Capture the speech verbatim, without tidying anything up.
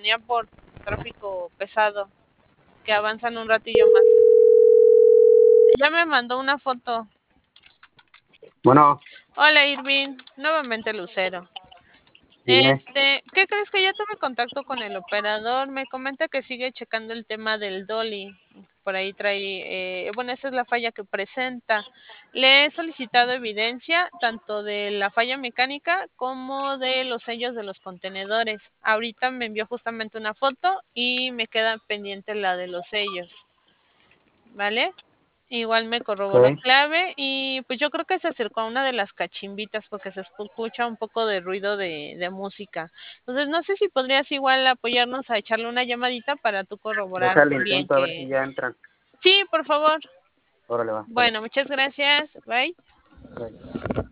venía por tráfico pesado, que avanzan un ratillo más. Ya me mandó una foto. Bueno. Hola Irving, nuevamente Lucero. Dime. Este, ¿qué crees? Que ya tuve contacto con el operador? Me comenta que sigue checando el tema del dolly. Por ahí trae, eh, bueno, esa es la falla que presenta. Le he solicitado evidencia tanto de la falla mecánica como de los sellos de los contenedores. Ahorita me envió justamente una foto y me queda pendiente la de los sellos. ¿Vale? Igual me corroboró Okay. clave y pues yo creo que se acercó a una de las cachimbitas porque se escucha un poco de ruido de, de música. Entonces no sé si podrías igual apoyarnos a echarle una llamadita para tú corroborar Déjale bien intento a ver si que... ya entran. Sí, por favor. Órale, va, sale. Bueno, muchas gracias. Bye. Bye.